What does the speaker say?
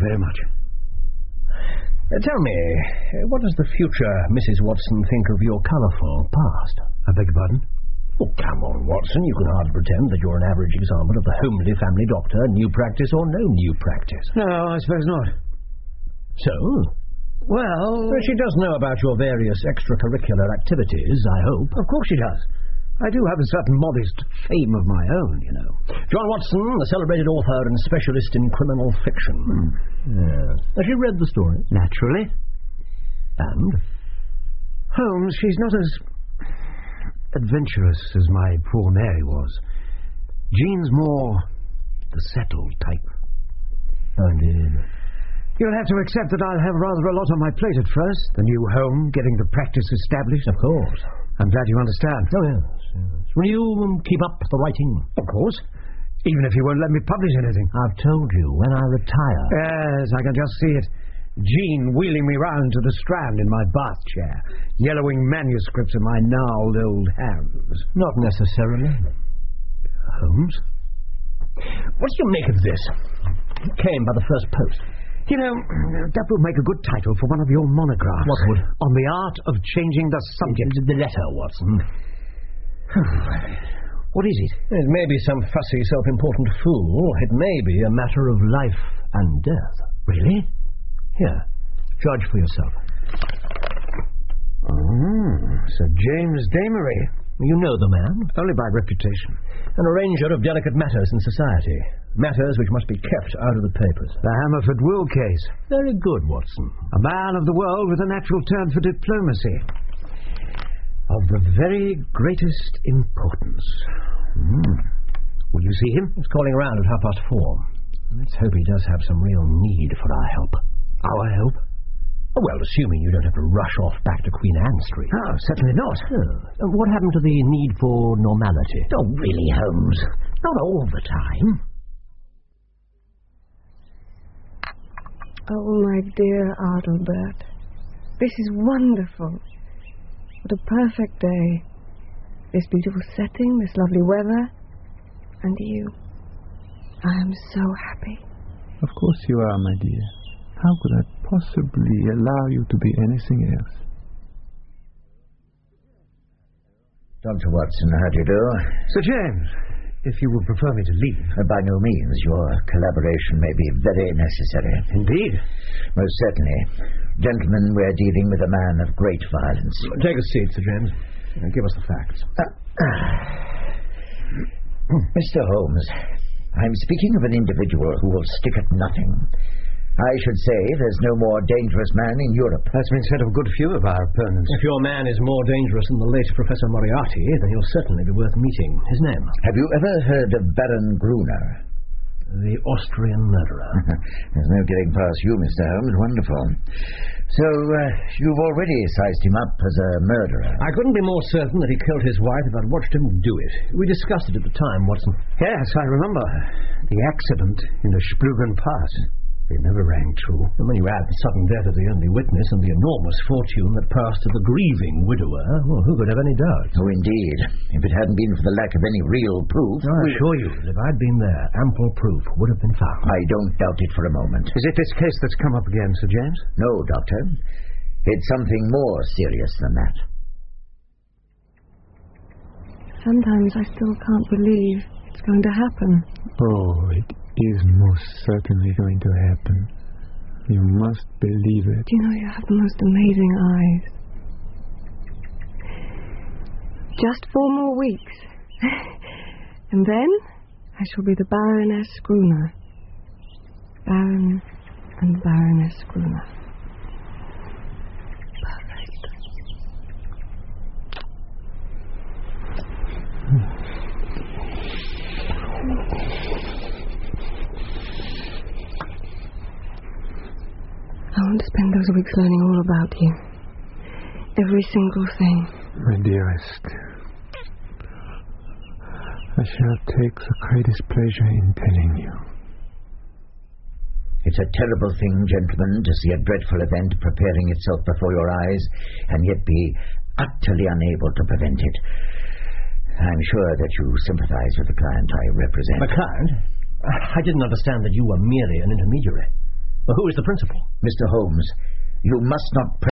very much. Tell me, what does the future Mrs. Watson think of your colourful past? I beg your pardon? Oh, come on, Watson. You can hardly pretend that you're an average example of the homely family doctor, new practice or no new practice. No, I suppose not. So? Well, she does know about your various extracurricular activities, I hope. Of course she does. I do have a certain modest fame of my own, you know. John Watson, the celebrated author and specialist in criminal fiction. Yes. Has she read the story? Naturally. And? Holmes, she's not as adventurous as my poor Mary was. Jean's more the settled type. Oh, indeed. You'll have to accept that I'll have rather a lot on my plate at first. The new home, getting the practice established. Of course. I'm glad you understand. Oh, yes. Will you keep up the writing? Of course. Even if you won't let me publish anything. I've told you, when I retire. Yes, I can just see it. Jean wheeling me round to the Strand in my bath chair, yellowing manuscripts in my gnarled old hands. Not necessarily. Holmes? What do you make of this? It came by the first post. You know, that would make a good title for one of your monographs. What would? On the art of changing the subject. The letter, Watson. What is it? It may be some fussy, self-important fool. It may be a matter of life and death. Really? Here, judge for yourself. Oh, Sir James Damery. You know the man? Only by reputation. An arranger of delicate matters in society. Matters which must be kept out of the papers. The Hammerford Will case. Very good, Watson. A man of the world with a natural turn for diplomacy. Of the very greatest importance. Will you see him? He's calling round at 4:30. Let's hope he does have some real need for our help. Our help? Oh, well, assuming you don't have to rush off back to Queen Anne Street. Oh, certainly not. What happened to the need for normality? Oh, really, Holmes? Not all the time. Oh, my dear Adelbert. This is wonderful. What a perfect day. This beautiful setting, this lovely weather, and you. I am so happy. Of course you are, my dear. How could I possibly allow you to be anything else? Dr. Watson, how do you do? Sir James, if you would prefer me to leave. By no means. Your collaboration may be very necessary. Indeed. Most certainly. Gentlemen, we're dealing with a man of great violence. Take a seat, Sir James. Give us the facts. Mr. Holmes, I'm speaking of an individual who will stick at nothing. I should say there's no more dangerous man in Europe. That's been said of a good few of our opponents. If your man is more dangerous than the late Professor Moriarty, then he'll certainly be worth meeting. His name? Have you ever heard of Baron Gruner? The Austrian murderer. There's no getting past you, Mr. Holmes. Wonderful. So, you've already sized him up as a murderer. I couldn't be more certain that he killed his wife if I'd watched him do it. We discussed it at the time, Watson. Yes, I remember. The accident in the Splugen Pass. It never rang true. And when you add the sudden death of the only witness and the enormous fortune that passed to the grieving widower, well, who could have any doubt? Oh, indeed. If it hadn't been for the lack of any real proof... I assure you that if I'd been there, ample proof would have been found. I don't doubt it for a moment. Is it this case that's come up again, Sir James? No, Doctor. It's something more serious than that. Sometimes I still can't believe it's going to happen. Oh, it is most certainly going to happen. You must believe it. You know, you have the most amazing eyes. Just 4 more weeks. And then I shall be the Baroness Gruner. Baron and Baroness Gruner. Perfect. I want to spend those weeks learning all about you. Every single thing. My dearest, I shall take the greatest pleasure in telling you. It's a terrible thing, gentlemen, to see a dreadful event preparing itself before your eyes and yet be utterly unable to prevent it. I'm sure that you sympathize with the client I represent. The client? I didn't understand that you were merely an intermediary. Who is the principal? Mr. Holmes, you must not